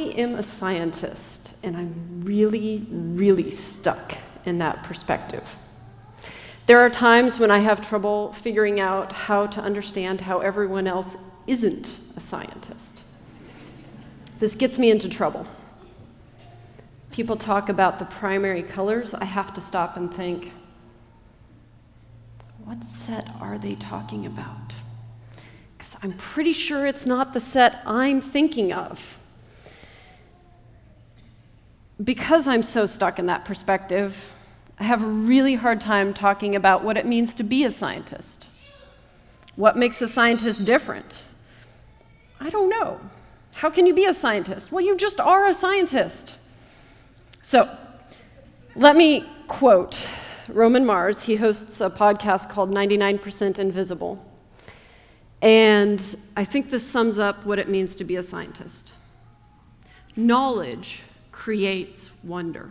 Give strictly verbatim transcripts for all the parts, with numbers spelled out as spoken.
am a scientist, and I'm really, really stuck in that perspective. There are times when I have trouble figuring out how to understand how everyone else isn't a scientist. This gets me into trouble. People talk about the primary colors. I have to stop and think, what set are they talking about? Because I'm pretty sure it's not the set I'm thinking of. Because I'm so stuck in that perspective, I have a really hard time talking about what it means to be a scientist. What makes a scientist different? I don't know. How can you be a scientist? Well, you just are a scientist. So, let me quote Roman Mars. He hosts a podcast called ninety-nine percent Invisible. And I think this sums up what it means to be a scientist. Knowledge creates wonder.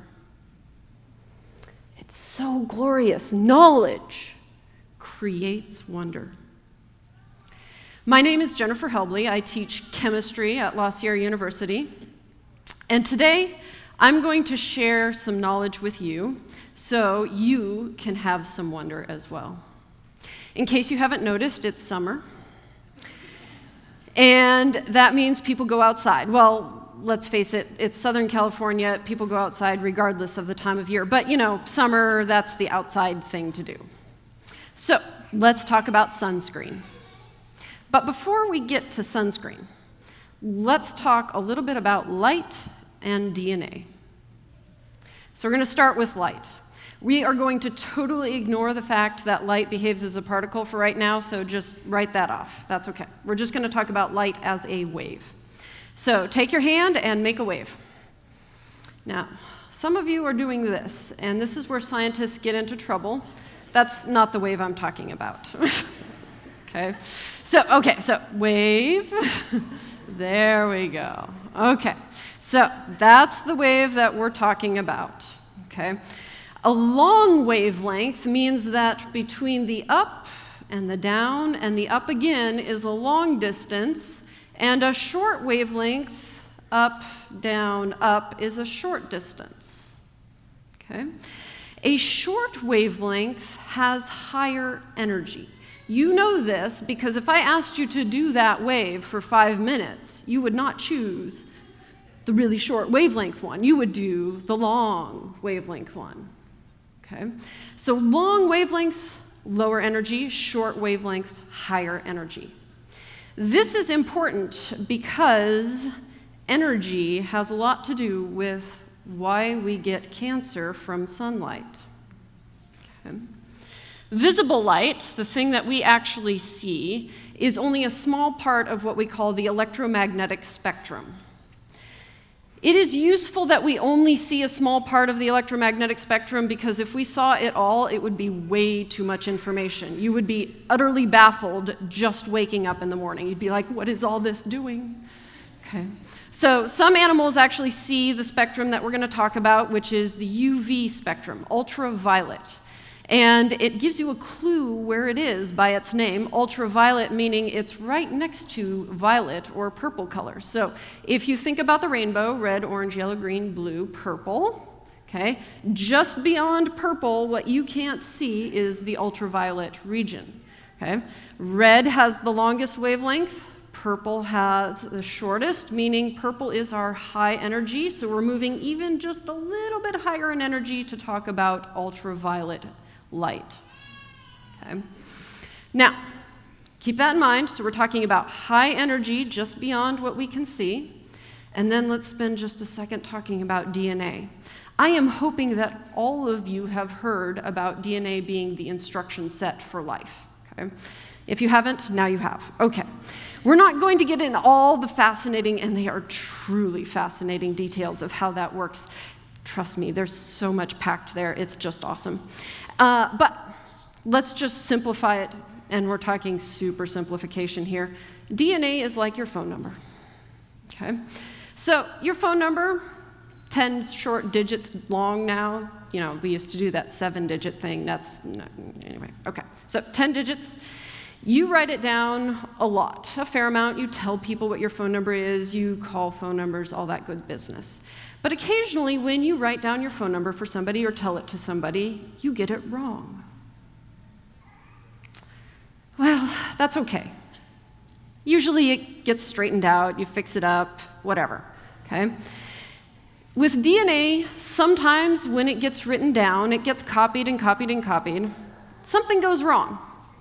It's so glorious. Knowledge creates wonder. My name is Jennifer Helbley. I teach chemistry at La Sierra University. And today, I'm going to share some knowledge with you so you can have some wonder as well. In case you haven't noticed, it's summer. And that means people go outside. Well, let's face it, it's Southern California. People go outside regardless of the time of year. But, you know, summer, that's the outside thing to do. So, let's talk about sunscreen. But before we get to sunscreen, let's talk a little bit about light and D N A. So we're going to start with light. We are going to totally ignore the fact that light behaves as a particle for right now, so just write that off. That's okay. We're just going to talk about light as a wave. So take your hand and make a wave. Now, some of you are doing this, and this is where scientists get into trouble. That's not the wave I'm talking about. Okay? So, okay, so wave. There we go. Okay, so that's the wave that we're talking about. Okay? A long wavelength means that between the up and the down and the up again is a long distance, and a short wavelength, up, down, up, is a short distance. Okay? A short wavelength has higher energy. You know this because if I asked you to do that wave for five minutes, you would not choose the really short wavelength one. You would do the long wavelength one. Okay? So long wavelengths, lower energy, short wavelengths, higher energy. This is important because energy has a lot to do with why we get cancer from sunlight. Okay? Visible light, the thing that we actually see, is only a small part of what we call the electromagnetic spectrum. It is useful that we only see a small part of the electromagnetic spectrum because if we saw it all, it would be way too much information. You would be utterly baffled just waking up in the morning. You'd be like, what is all this doing? Okay. So some animals actually see the spectrum that we're going to talk about, which is the U V spectrum, ultraviolet. And it gives you a clue where it is by its name, ultraviolet, meaning it's right next to violet or purple color. So if you think about the rainbow, red, orange, yellow, green, blue, purple, okay, just beyond purple, what you can't see is the ultraviolet region. Okay? Red has the longest wavelength, purple has the shortest, meaning purple is our high energy, so we're moving even just a little bit higher in energy to talk about ultraviolet light. Okay. Now, keep that in mind. So we're talking about high energy just beyond what we can see. And then let's spend just a second talking about D N A. I am hoping that all of you have heard about D N A being the instruction set for life. Okay. If you haven't, now you have. Okay. We're not going to get in all the fascinating, and they are truly fascinating details of how that works. Trust me, there's so much packed there. It's just awesome. Uh, but let's just simplify it, and we're talking super simplification here. D N A is like your phone number. Okay? So your phone number, ten short digits long now. You know, we used to do that seven-digit thing. That's, no, anyway, okay. So ten digits. You write it down a lot, a fair amount. You tell people what your phone number is, you call phone numbers, all that good business. But occasionally, when you write down your phone number for somebody or tell it to somebody, you get it wrong. Well, that's okay. Usually it gets straightened out, you fix it up, whatever, okay? With D N A, sometimes when it gets written down, it gets copied and copied and copied. Something goes wrong.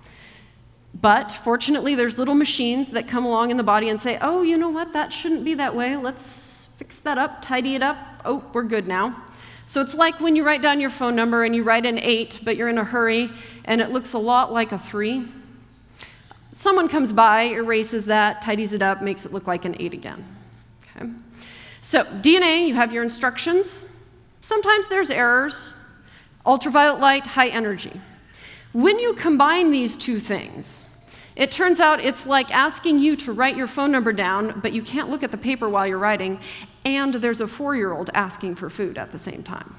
But fortunately, there's little machines that come along in the body and say, oh, you know what, that shouldn't be that way. Let's fix that up, tidy it up. Oh, we're good now. So it's like when you write down your phone number and you write an eight, but you're in a hurry, and it looks a lot like a three. Someone comes by, erases that, tidies it up, makes it look like an eight again. Okay. So D N A, you have your instructions. Sometimes there's errors. Ultraviolet light, high energy. When you combine these two things, it turns out it's like asking you to write your phone number down, but you can't look at the paper while you're writing, and there's a four-year-old asking for food at the same time.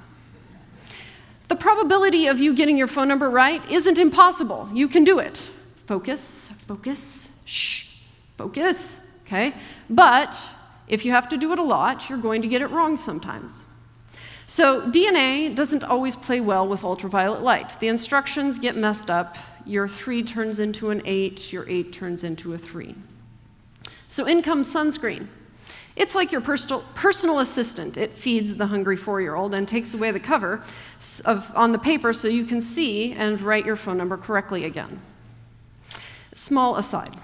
The probability of you getting your phone number right isn't impossible. You can do it. Focus, focus, shh, focus, okay? But if you have to do it a lot, you're going to get it wrong sometimes. So D N A doesn't always play well with ultraviolet light. The instructions get messed up. Your three turns into an eight, your eight turns into a three. So in comes sunscreen. It's like your personal, personal assistant. It feeds the hungry four-year-old and takes away the cover of, on the paper so you can see and write your phone number correctly again. Small aside.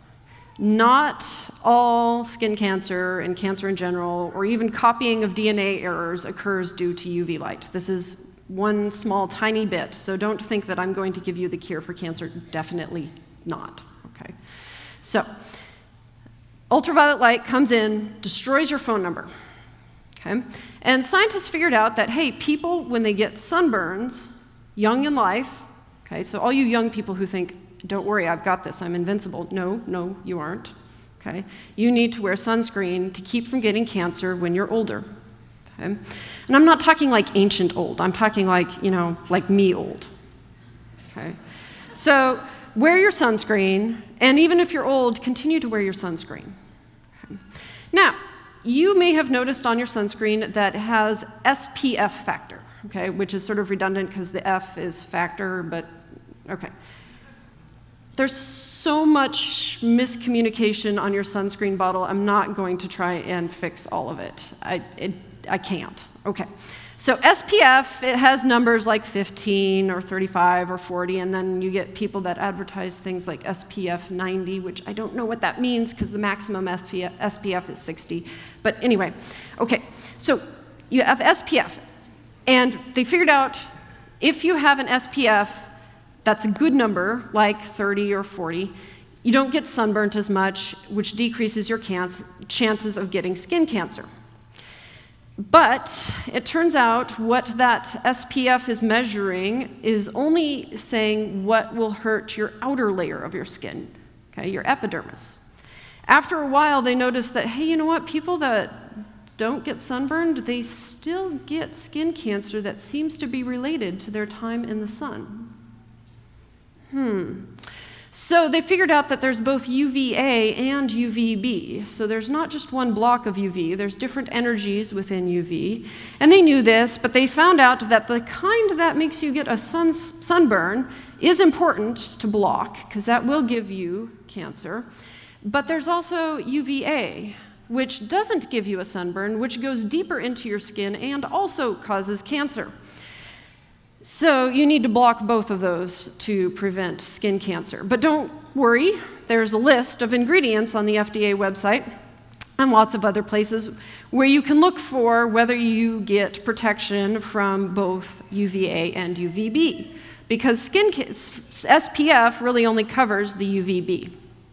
Not all skin cancer and cancer in general, or even copying of D N A errors, occurs due to U V light. This is one small, tiny bit, so don't think that I'm going to give you the cure for cancer. Definitely not, okay? So, ultraviolet light comes in, destroys your phone number, okay? And scientists figured out that, hey, people, when they get sunburns, young in life, okay, so all you young people who think, don't worry, I've got this, I'm invincible. No, no, you aren't, okay? You need to wear sunscreen to keep from getting cancer when you're older, okay? And I'm not talking like ancient old, I'm talking like, you know, like me old, okay? So wear your sunscreen, and even if you're old, continue to wear your sunscreen. Okay? Now, you may have noticed on your sunscreen that it has S P F factor, okay, which is sort of redundant because the F is factor, but okay. There's so much miscommunication on your sunscreen bottle, I'm not going to try and fix all of it. I, it, I can't. Okay. So S P F, it has numbers like fifteen or thirty-five or forty, and then you get people that advertise things like S P F ninety, which I don't know what that means because the maximum S P F, S P F is sixty. But anyway, okay. So you have S P F, and they figured out if you have an S P F that's a good number, like thirty or forty, you don't get sunburnt as much, which decreases your canc- chances of getting skin cancer. But it turns out what that S P F is measuring is only saying what will hurt your outer layer of your skin, okay, your epidermis. After a while, they noticed that, hey, you know what, people that don't get sunburned, they still get skin cancer that seems to be related to their time in the sun. Hmm. So they figured out that there's both U V A and U V B. So there's not just one block of U V, there's different energies within U V. And they knew this, but they found out that the kind that makes you get a sun, sunburn is important to block, because that will give you cancer. But there's also U V A, which doesn't give you a sunburn, which goes deeper into your skin and also causes cancer. So you need to block both of those to prevent skin cancer. But don't worry, there's a list of ingredients on the F D A website and lots of other places where you can look for whether you get protection from both U V A and U V B, because skin S P F really only covers the U V B.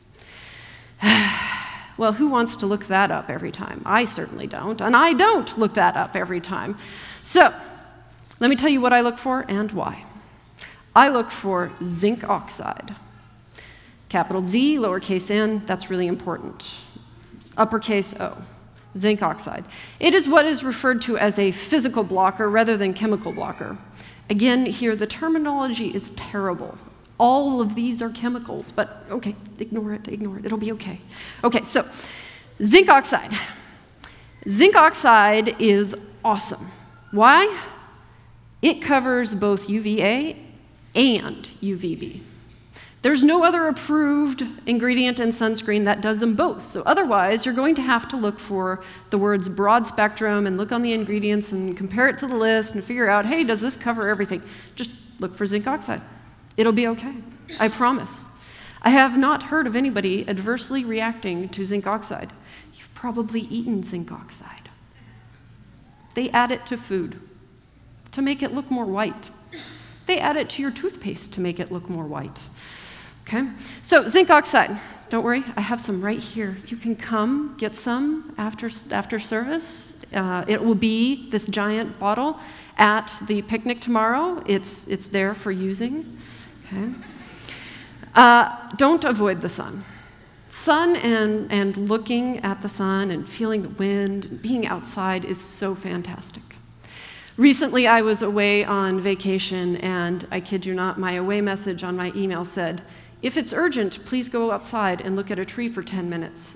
Well, who wants to look that up every time? I certainly don't, and I don't look that up every time. So let me tell you what I look for and why. I look for zinc oxide. Capital Z, lowercase n, that's really important. Uppercase O, zinc oxide. It is what is referred to as a physical blocker rather than chemical blocker. Again, here the terminology is terrible. All of these are chemicals, but okay, ignore it, ignore it, it'll be okay. Okay, so zinc oxide. Zinc oxide is awesome. Why? It covers both U V A and U V B. There's no other approved ingredient in sunscreen that does them both. So otherwise, you're going to have to look for the words broad spectrum and look on the ingredients and compare it to the list and figure out, hey, does this cover everything? Just look for zinc oxide. It'll be okay, I promise. I have not heard of anybody adversely reacting to zinc oxide. You've probably eaten zinc oxide. They add it to food to make it look more white. They add it to your toothpaste to make it look more white. Okay, so zinc oxide, don't worry, I have some right here. You can come get some after, after service. Uh, it will be this giant bottle at the picnic tomorrow. It's, it's there for using. Okay. Uh, don't avoid the sun. Sun and, and looking at the sun and feeling the wind and being outside is so fantastic. Recently, I was away on vacation, and I kid you not, my away message on my email said, if it's urgent, please go outside and look at a tree for ten minutes.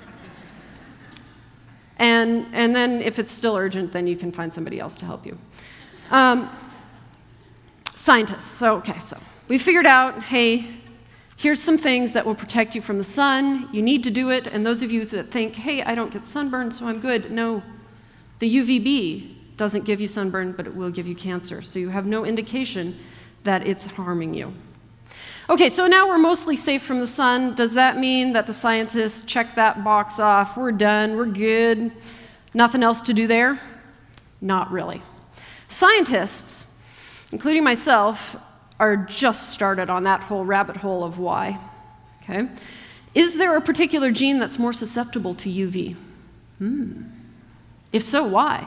And, and then if it's still urgent, then you can find somebody else to help you. Um, scientists, so okay, so we figured out, hey, here's some things that will protect you from the sun. You need to do it, and those of you that think, hey, I don't get sunburn, so I'm good. No, the U V B doesn't give you sunburn, but it will give you cancer. So you have no indication that it's harming you. Okay, so now we're mostly safe from the sun. Does that mean that the scientists check that box off? We're done, we're good, nothing else to do there? Not really. Scientists, including myself, are just started on that whole rabbit hole of why. Okay? Is there a particular gene that's more susceptible to U V? Hmm. If so, why?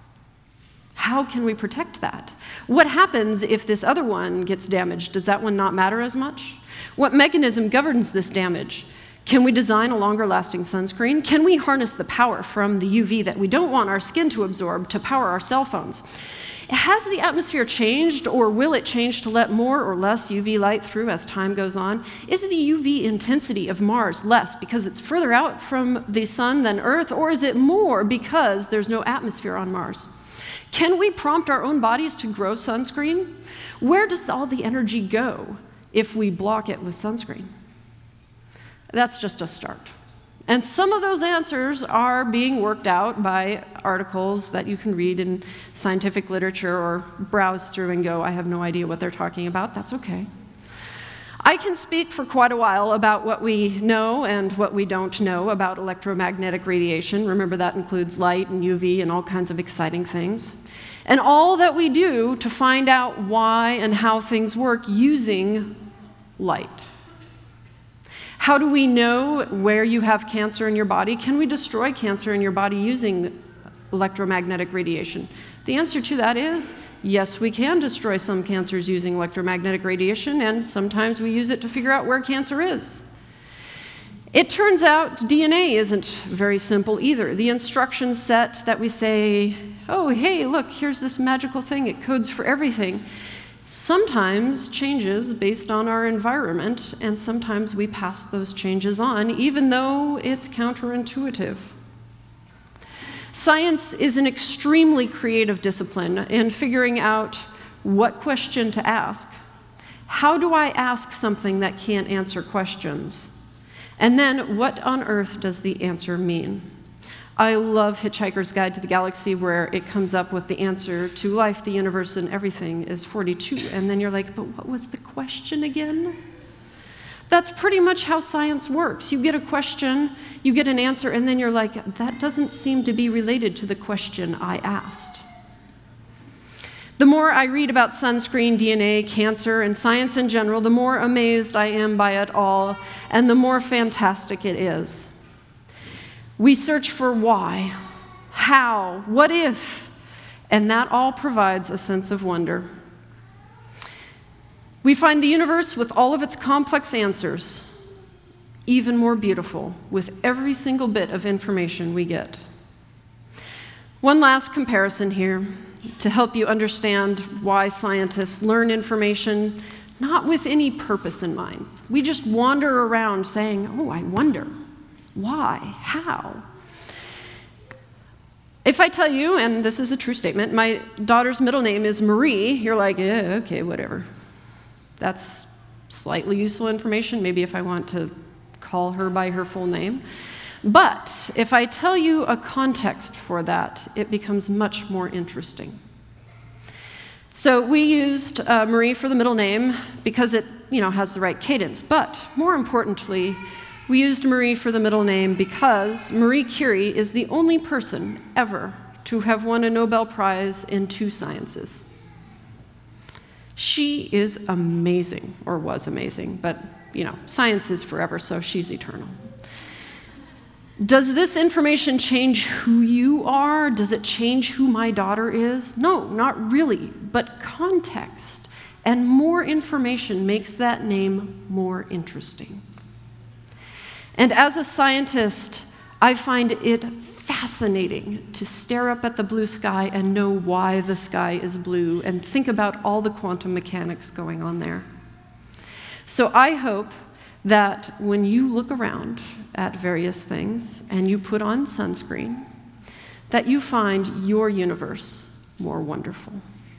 How can we protect that? What happens if this other one gets damaged? Does that one not matter as much? What mechanism governs this damage? Can we design a longer lasting sunscreen? Can we harness the power from the U V that we don't want our skin to absorb to power our cell phones? Has the atmosphere changed, or will it change to let more or less U V light through as time goes on? Is the U V intensity of Mars less because it's further out from the sun than Earth, or is it more because there's no atmosphere on Mars? Can we prompt our own bodies to grow sunscreen? Where does all the energy go if we block it with sunscreen? That's just a start. And some of those answers are being worked out by articles that you can read in scientific literature or browse through and go, I have no idea what they're talking about. That's okay. I can speak for quite a while about what we know and what we don't know about electromagnetic radiation. Remember, that includes light and U V and all kinds of exciting things. And all that we do to find out why and how things work using light. How do we know where you have cancer in your body? Can we destroy cancer in your body using electromagnetic radiation? The answer to that is, yes, we can destroy some cancers using electromagnetic radiation, and sometimes we use it to figure out where cancer is. It turns out D N A isn't very simple either. The instruction set that we say, oh, hey, look, here's this magical thing, it codes for everything, sometimes changes based on our environment, and sometimes we pass those changes on, even though it's counterintuitive. Science is an extremely creative discipline in figuring out what question to ask. How do I ask something that can't answer questions? And then, what on earth does the answer mean? I love Hitchhiker's Guide to the Galaxy, where it comes up with the answer to life, the universe, and everything is forty-two. And then you're like, but what was the question again? That's pretty much how science works. You get a question, you get an answer, and then you're like, that doesn't seem to be related to the question I asked. The more I read about sunscreen, D N A, cancer, and science in general, the more amazed I am by it all, and the more fantastic it is. We search for why, how, what if, and that all provides a sense of wonder. We find the universe with all of its complex answers even more beautiful with every single bit of information we get. One last comparison here to help you understand why scientists learn information not with any purpose in mind. We just wander around saying, oh, I wonder, why, how? If I tell you, and this is a true statement, my daughter's middle name is Marie, you're like, yeah, okay, whatever. That's slightly useful information, maybe if I want to call her by her full name. But if I tell you a context for that, it becomes much more interesting. So we used uh, Marie for the middle name because it, you know, has the right cadence. But more importantly, we used Marie for the middle name because Marie Curie is the only person ever to have won a Nobel Prize in two sciences. She is amazing, or was amazing, but, you know, science is forever, so she's eternal. Does this information change who you are? Does it change who my daughter is? No, not really, but context and more information makes that name more interesting. And as a scientist, I find it fascinating to stare up at the blue sky and know why the sky is blue and think about all the quantum mechanics going on there. So I hope that when you look around at various things and you put on sunscreen, that you find your universe more wonderful.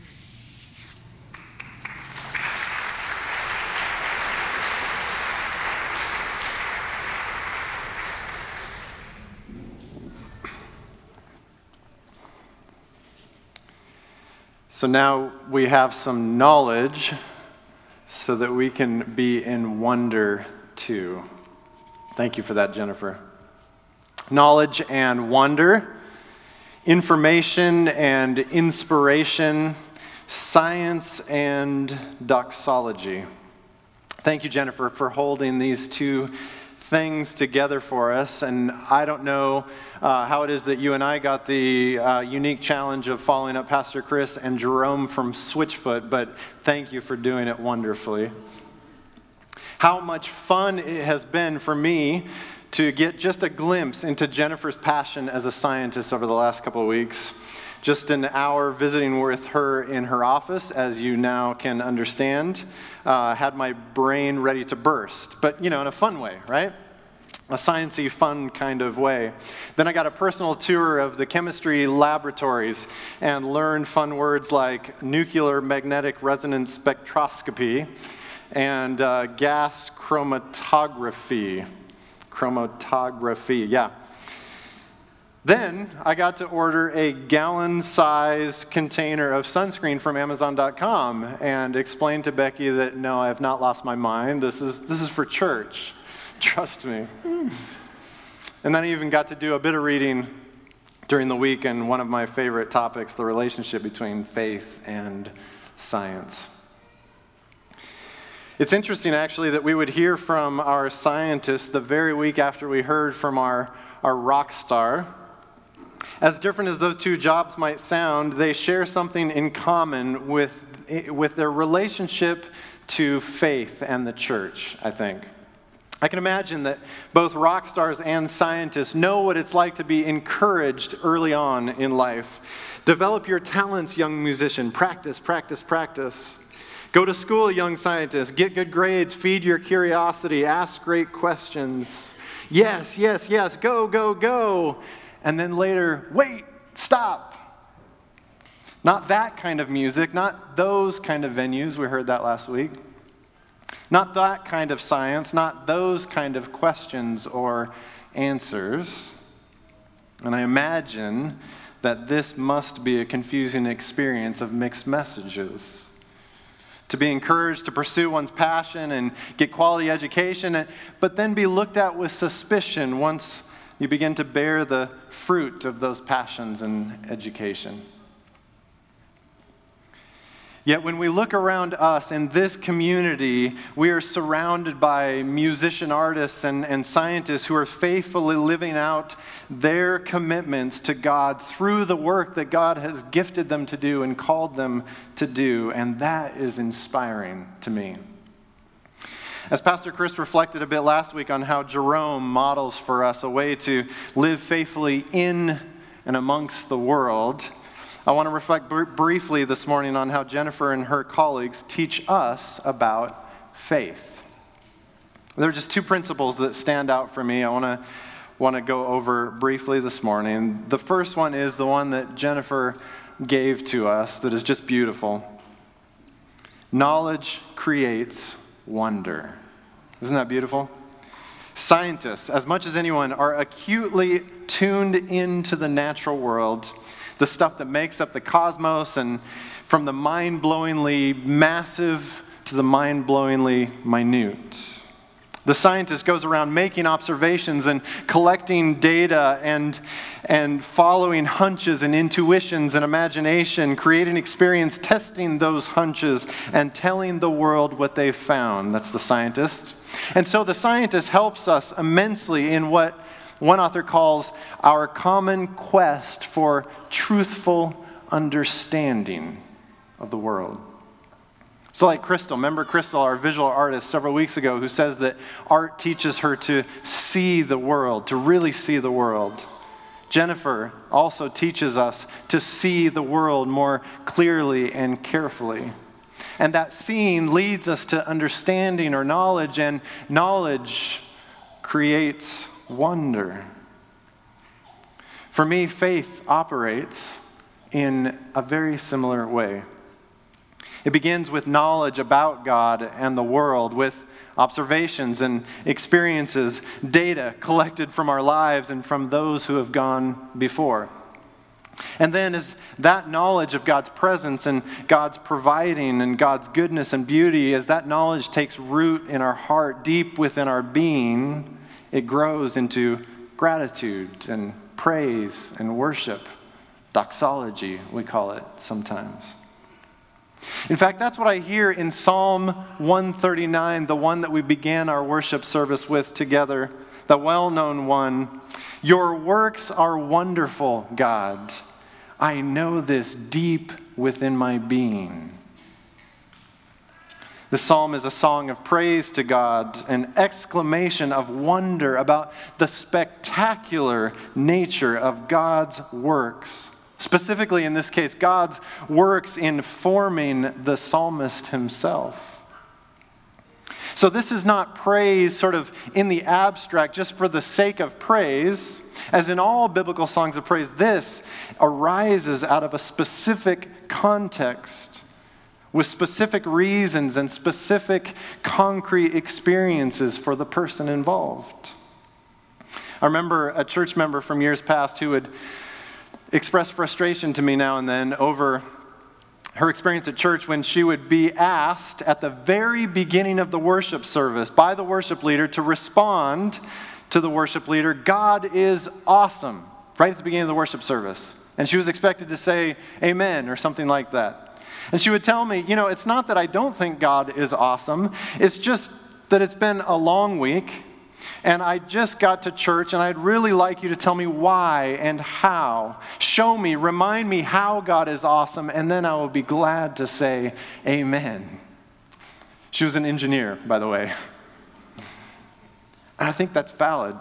So now we have some knowledge so that we can be in wonder too. Thank you for that, Jennifer. Knowledge and wonder, information and inspiration, science and doxology. Thank you, Jennifer, for holding these two things together for us. And I don't know uh, how it is that you and I got the uh, unique challenge of following up Pastor Chris and Jerome from Switchfoot, but thank you for doing it wonderfully. How much fun it has been for me to get just a glimpse into Jennifer's passion as a scientist over the last couple of weeks. Just an hour visiting with her in her office, as you now can understand, uh, had my brain ready to burst, but you know, in a fun way, right? A sciencey, fun kind of way. Then I got a personal tour of the chemistry laboratories and learned fun words like nuclear magnetic resonance spectroscopy and uh, gas chromatography. Chromatography, yeah. Then I got to order a gallon-size container of sunscreen from Amazon dot com and explain to Becky that, no, I have not lost my mind. This is, this is for church. Trust me. And then I even got to do a bit of reading during the week, and one of my favorite topics, the relationship between faith and science. It's interesting, actually, that we would hear from our scientists the very week after we heard from our, our rock star. As different as those two jobs might sound, they share something in common with, with their relationship to faith and the church, I think. I can imagine that both rock stars and scientists know what it's like to be encouraged early on in life. Develop your talents, young musician. Practice, practice, practice. Go to school, young scientist. Get good grades. Feed your curiosity. Ask great questions. Yes, yes, yes. Go, go, go. And then later, wait, stop. Not that kind of music, not those kind of venues. We heard that last week. Not that kind of science, not those kind of questions or answers. And I imagine that this must be a confusing experience of mixed messages. To be encouraged to pursue one's passion and get quality education, but then be looked at with suspicion once you begin to bear the fruit of those passions and education. Yet when we look around us in this community, we are surrounded by musician artists and, and scientists who are faithfully living out their commitments to God through the work that God has gifted them to do and called them to do, and that is inspiring to me. As Pastor Chris reflected a bit last week on how Jerome models for us a way to live faithfully in and amongst the world, I want to reflect br- briefly this morning on how Jennifer and her colleagues teach us about faith. There are just two principles that stand out for me. I want to want to go over briefly this morning. The first one is the one that Jennifer gave to us that is just beautiful. Knowledge creates wonder. Isn't that beautiful? Scientists, as much as anyone, are acutely tuned into the natural world, the stuff that makes up the cosmos, and from the mind-blowingly massive to the mind-blowingly minute. The scientist goes around making observations and collecting data and, and following hunches and intuitions and imagination, creating experience, testing those hunches, and telling the world what they've found. That's the scientist. And so the scientist helps us immensely in what one author calls our common quest for truthful understanding of the world. So like Crystal, remember Crystal, our visual artist several weeks ago, who says that art teaches her to see the world, to really see the world. Jennifer also teaches us to see the world more clearly and carefully. And that seeing leads us to understanding or knowledge, and knowledge creates wonder. For me, faith operates in a very similar way. It begins with knowledge about God and the world, with observations and experiences, data collected from our lives and from those who have gone before. And then as that knowledge of God's presence and God's providing and God's goodness and beauty, as that knowledge takes root in our heart, deep within our being, it grows into gratitude and praise and worship. Doxology, we call it sometimes. In fact, that's what I hear in Psalm one thirty-nine, the one that we began our worship service with together, the well-known one. Your works are wonderful, God. I know this deep within my being. The psalm is a song of praise to God, an exclamation of wonder about the spectacular nature of God's works. Specifically, in this case, God's works in forming the psalmist himself. So this is not praise sort of in the abstract, just for the sake of praise. As in all biblical songs of praise, this arises out of a specific context with specific reasons and specific concrete experiences for the person involved. I remember a church member from years past who would express frustration to me now and then over her experience at church when she would be asked at the very beginning of the worship service by the worship leader to respond to the worship leader, God is awesome, right at the beginning of the worship service. And she was expected to say amen or something like that. And she would tell me, you know, it's not that I don't think God is awesome, it's just that it's been a long week. And I just got to church, and I'd really like you to tell me why and how. Show me, remind me how God is awesome, and then I will be glad to say amen. She was an engineer, by the way. And I think that's valid.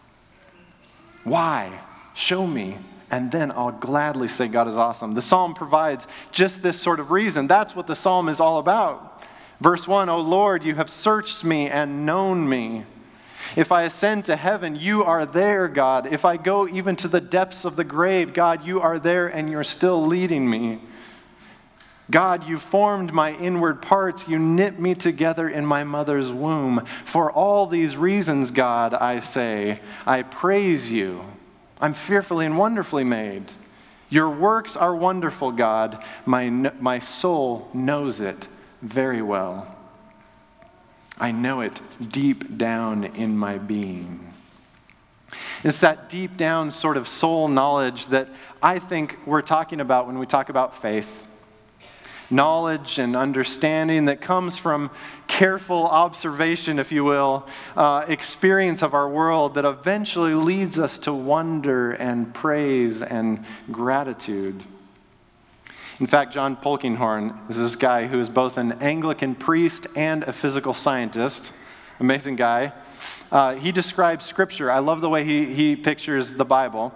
Why? Show me, and then I'll gladly say God is awesome. The psalm provides just this sort of reason. That's what the psalm is all about. Verse one, O Lord, you have searched me and known me. If I ascend to heaven, you are there, God. If I go even to the depths of the grave, God, you are there and you're still leading me. God, you formed my inward parts. You knit me together in my mother's womb. For all these reasons, God, I say, I praise you. I'm fearfully and wonderfully made. Your works are wonderful, God. My, my soul knows it very well. I know it deep down in my being. It's that deep down sort of soul knowledge that I think we're talking about when we talk about faith. Knowledge and understanding that comes from careful observation, if you will, uh, experience of our world that eventually leads us to wonder and praise and gratitude. In fact, John Polkinghorne is this guy who is both an Anglican priest and a physical scientist. Amazing guy. Uh, he describes Scripture. I love the way he, he pictures the Bible.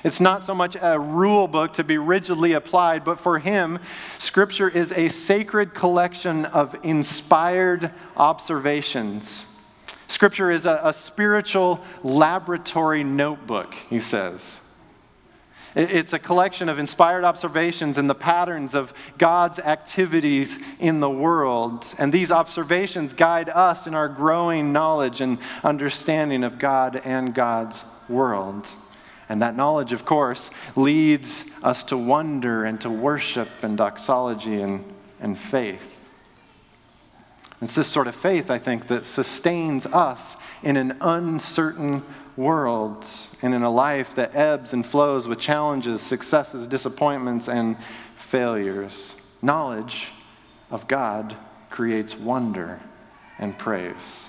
It's not so much a rule book to be rigidly applied, but for him, Scripture is a sacred collection of inspired observations. Scripture is a, a spiritual laboratory notebook, he says. It's a collection of inspired observations and the patterns of God's activities in the world. And these observations guide us in our growing knowledge and understanding of God and God's world. And that knowledge, of course, leads us to wonder and to worship and doxology and, and faith. It's this sort of faith, I think, that sustains us in an uncertain world and in a life that ebbs and flows with challenges, successes, disappointments, and failures. Knowledge of God creates wonder and praise.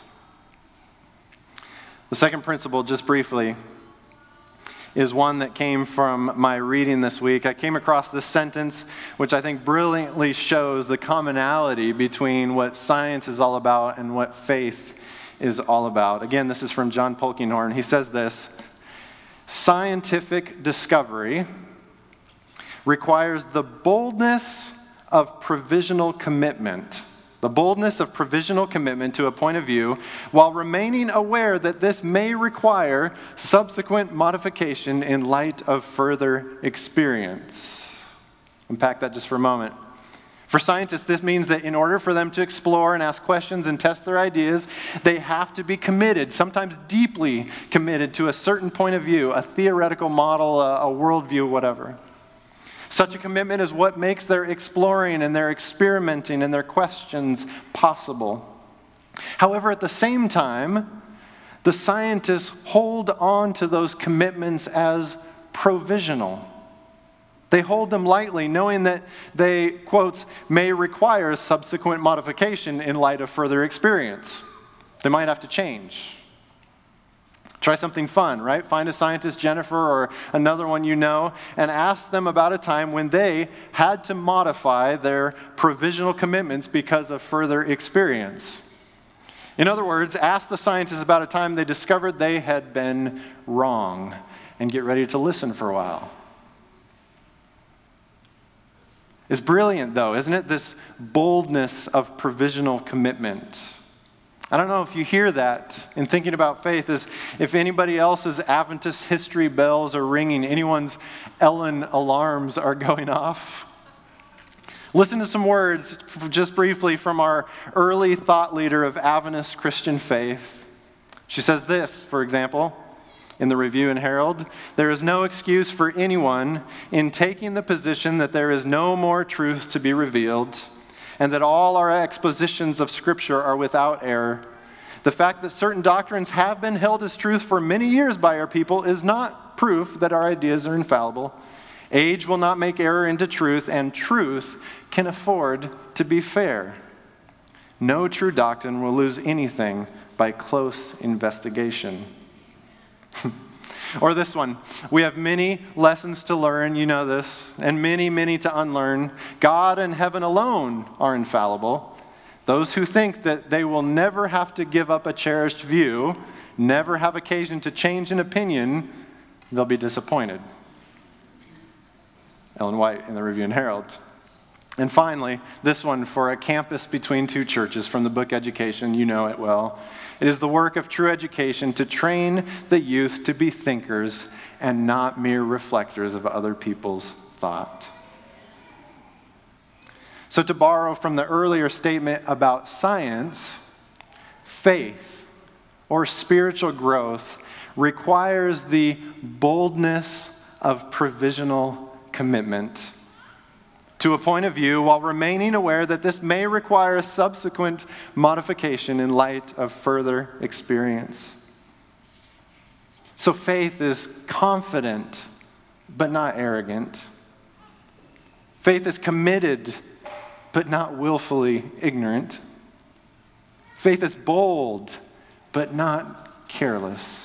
The second principle, just briefly, is one that came from my reading this week. I came across this sentence, which I think brilliantly shows the commonality between what science is all about and what faith is all about. Again, this is from John Polkinghorne. He says this: scientific discovery requires the boldness of provisional commitment. The boldness of provisional commitment to a point of view, while remaining aware that this may require subsequent modification in light of further experience. Unpack that just for a moment. For scientists, this means that in order for them to explore and ask questions and test their ideas, they have to be committed, sometimes deeply committed to a certain point of view, a theoretical model, a, a worldview, whatever. Such a commitment is what makes their exploring and their experimenting and their questions possible. However, at the same time, the scientists hold on to those commitments as provisional. They hold them lightly, knowing that they, quotes, may require subsequent modification in light of further experience. They might have to change. Try something fun, right? Find a scientist, Jennifer, or another one you know, and ask them about a time when they had to modify their provisional commitments because of further experience. In other words, ask the scientists about a time they discovered they had been wrong, and get ready to listen for a while. It's brilliant, though, isn't it? This boldness of provisional commitment. I don't know if you hear that in thinking about faith, as if anybody else's Adventist history bells are ringing, anyone's Ellen alarms are going off. Listen to some words, just briefly, from our early thought leader of Adventist Christian faith. She says this, for example, in the Review and Herald: there is no excuse for anyone in taking the position that there is no more truth to be revealed, and that all our expositions of Scripture are without error. The fact that certain doctrines have been held as truth for many years by our people is not proof that our ideas are infallible. Age will not make error into truth, and truth can afford to be fair. No true doctrine will lose anything by close investigation. Or this one: we have many lessons to learn, you know this, and many, many to unlearn. God and heaven alone are infallible. Those who think that they will never have to give up a cherished view, never have occasion to change an opinion, they'll be disappointed. Ellen White in the Review and Herald. And finally, this one for a campus between two churches from the book Education, you know it well. It is the work of true education to train the youth to be thinkers and not mere reflectors of other people's thought. So to borrow from the earlier statement about science, faith or spiritual growth requires the boldness of provisional commitment to a point of view, while remaining aware that this may require a subsequent modification in light of further experience. So faith is confident, but not arrogant. Faith is committed, but not willfully ignorant. Faith is bold, but not careless.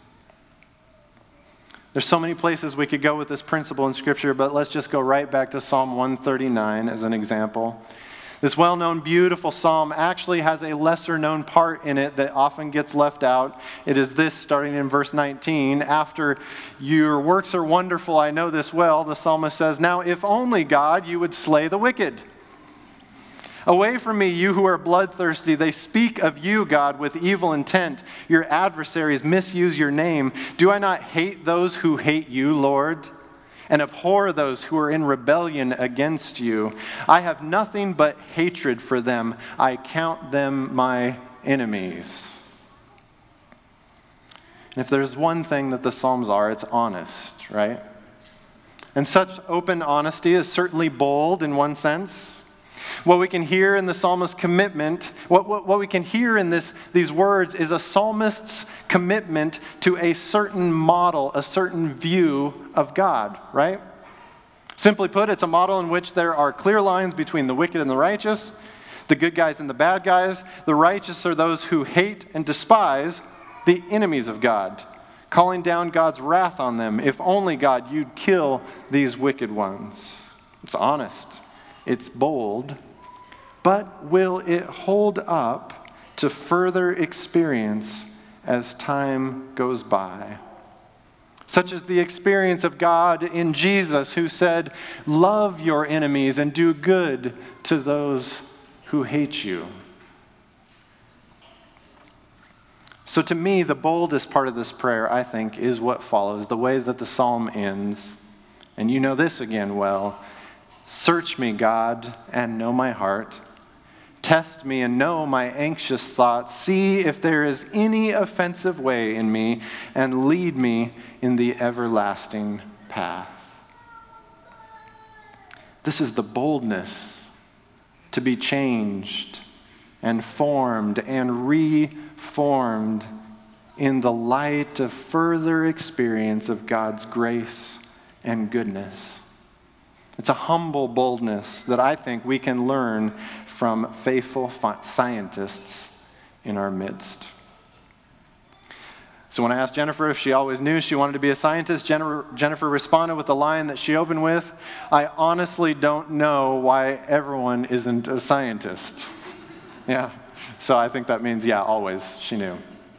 There's so many places we could go with this principle in Scripture, but let's just go right back to Psalm one thirty-nine as an example. This well-known, beautiful psalm actually has a lesser-known part in it that often gets left out. It is this, starting in verse nineteen. After your works are wonderful, I know this well, the psalmist says, now if only, God, you would slay the wicked. Away from me, you who are bloodthirsty. They speak of you, God, with evil intent. Your adversaries misuse your name. Do I not hate those who hate you, Lord, and abhor those who are in rebellion against you? I have nothing but hatred for them. I count them my enemies. And if there's one thing that the Psalms are, it's honest, right? And such open honesty is certainly bold in one sense. What we can hear in the psalmist's commitment, what, what, what we can hear in this, these words is a psalmist's commitment to a certain model, a certain view of God, right? Simply put, it's a model in which there are clear lines between the wicked and the righteous, the good guys and the bad guys. The righteous are those who hate and despise the enemies of God, calling down God's wrath on them. If only, God, you'd kill these wicked ones. It's honest. It's bold. But will it hold up to further experience as time goes by? Such as the experience of God in Jesus, who said, love your enemies and do good to those who hate you. So to me, the boldest part of this prayer, I think, is what follows, the way that the psalm ends. And you know this again well. Search me, God, and know my heart. Test me and know my anxious thoughts. See if there is any offensive way in me, and lead me in the everlasting path. This is the boldness to be changed and formed and reformed in the light of further experience of God's grace and goodness. It's a humble boldness that I think we can learn from faithful scientists in our midst. So when I asked Jennifer if she always knew she wanted to be a scientist, Jennifer responded with the line that she opened with, I honestly don't know why everyone isn't a scientist. Yeah, so I think that means, yeah, always, she knew.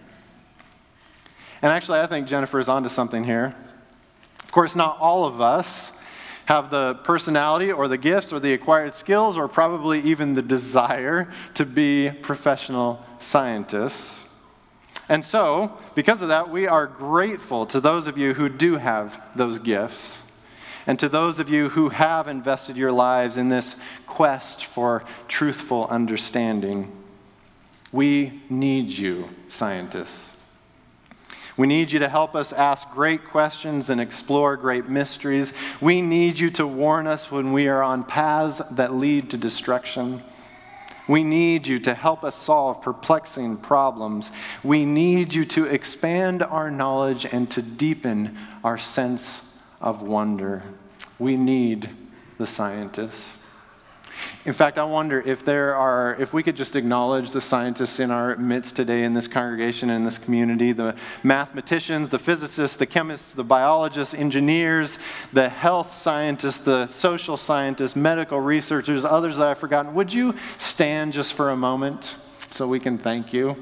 And actually, I think Jennifer is onto something here. Of course, not all of us have the personality or the gifts or the acquired skills or probably even the desire to be professional scientists. And so, because of that, we are grateful to those of you who do have those gifts and to those of you who have invested your lives in this quest for truthful understanding. We need you, scientists. We need you to help us ask great questions and explore great mysteries. We need you to warn us when we are on paths that lead to destruction. We need you to help us solve perplexing problems. We need you to expand our knowledge and to deepen our sense of wonder. We need the scientists. In fact, I wonder if there are, if we could just acknowledge the scientists in our midst today in this congregation, in this community, the mathematicians, the physicists, the chemists, the biologists, engineers, the health scientists, the social scientists, medical researchers, others that I've forgotten. Would you stand just for a moment so we can thank you?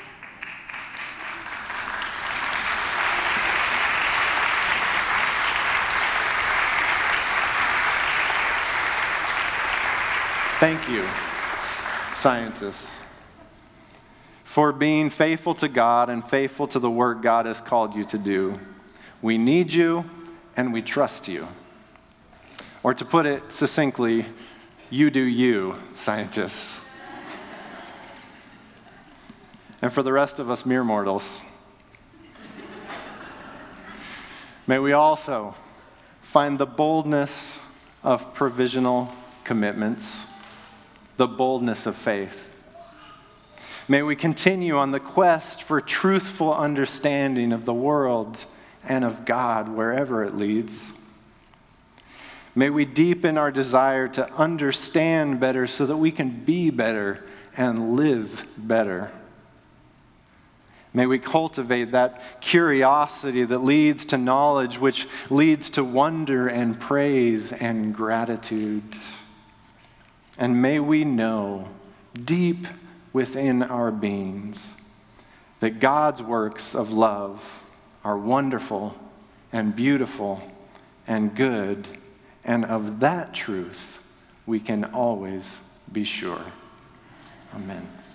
Thank you, scientists, for being faithful to God and faithful to the work God has called you to do. We need you and we trust you. Or to put it succinctly, you do you, scientists. And for the rest of us mere mortals, may we also find the boldness of provisional commitments, the boldness of faith. May we continue on the quest for truthful understanding of the world and of God wherever it leads. May we deepen our desire to understand better so that we can be better and live better. May we cultivate that curiosity that leads to knowledge, which leads to wonder and praise and gratitude. And may we know deep within our beings that God's works of love are wonderful and beautiful and good, and of that truth we can always be sure. Amen.